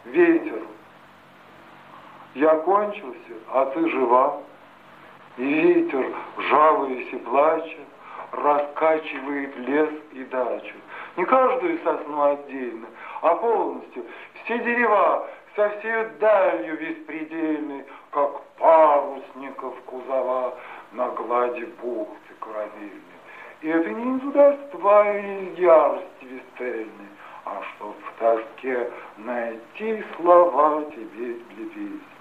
Ветер, я кончился, а ты жива. И ветер, жалуясь и плача, раскачивает лес и дачу. Не каждую сосну отдельно, а полностью. Все дерева со всей далью беспредельной, как парусников кузова на глади бухты корабельной. И это не из удальства или ярости весельной, а чтоб в тоске найти слова тебе для песни.